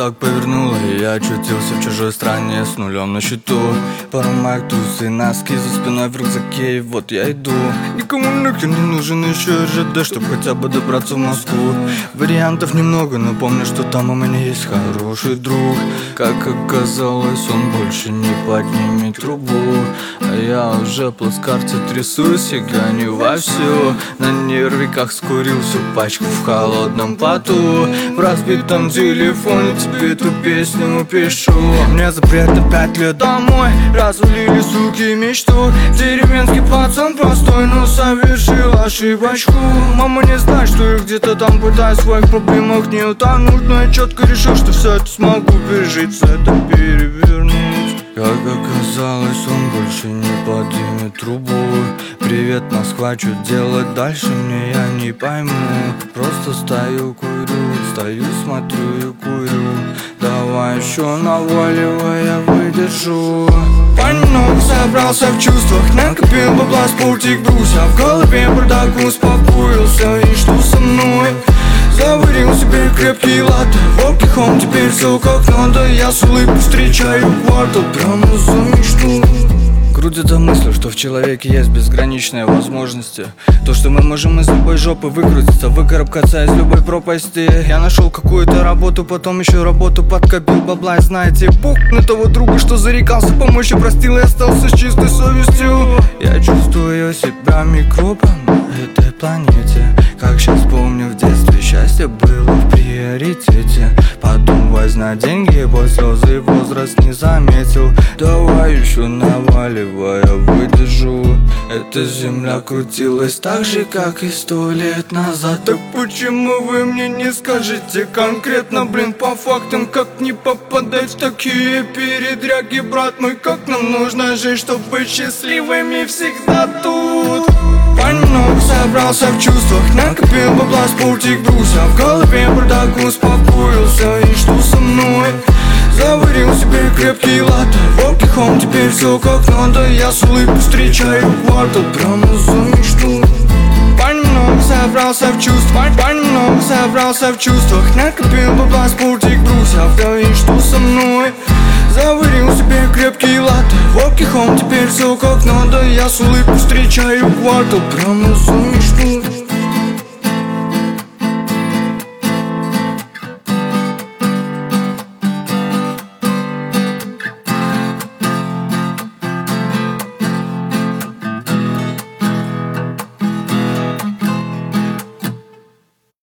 так повернула, и я очутился в чужой стране с нулем на счету. Пару майк, трусы, носки за спиной в рюкзаке, и вот я иду. Никому нахер не нужен еще РЖД, чтоб хотя бы добраться в Москву. Вариантов немного, но помню, что там у меня есть хороший друг. Как оказалось, он больше не поднимет трубу, а я уже плацкарте трясусь и гоню вовсю. На нервиках скурил всю пачку в холодном поту. В разбитом телефоне тебе эту песню пишу. Мне запрет на 5 лет домой, развалили, суки, мечту. Деревенский пацан простой, но совершил ошибочку. Мама не знает, что я где-то там пытаюсь в своих проблемах не утонуть, но я четко решил, что все это смогу пережить, все это перевернуть. Как оказалось, он больше не поднимет трубу. Привет, Москва, что делать дальше, мне я не пойму. Просто стою, курю, стою, смотрю и курю. Давай еще наваливай, я выдержу. Понемногу собрался в чувствах, накопил бабла с пультик бруся. В голове бардак, успокоился, и что со мной? Заварил себе крепкий латте, в хом, теперь все как надо. Я с улыбкой встречаю квартал прямо за мечту. Крутится мысль, что в человеке есть безграничные возможности. То, что мы можем из любой жопы выкрутиться, выкарабкаться из любой пропасти. Я нашел какую-то работу, потом еще работу, подкопил бабла. И знаете, пух на того друга, что зарекался помочь и простил, и остался с чистой совестью. Я чувствую себя микробом на этой планете. Как сейчас помню, в детстве счастье было в приоритете. Потом возня, деньги, боль, слезы, возраст не заметил. Давай еще наваливай, я выдержу. Эта земля крутилась так же, как и 100 лет назад. Так почему вы мне не скажете конкретно, блин, по фактам? Как не попадать в такие передряги, брат мой? Как нам нужно жить, чтобы быть счастливыми всегда тут? Понемногу собрался в чувствах, накопил бабла с пультик бруся. В голове бардак, успокоился, и что со мной? Заварил себе крепкий латте, в хом, теперь все как надо. Я с улыбкой встречаю квартал прямо за мечту. Понемногу собрался в чувствах, понемногу собрался в чувствах, накопил бабла с пультик бруся. И что со мной? Заварил себе крепкий латте, в хом, теперь все как надо. Я с улыбкой встречаю квартал прямо за мечту.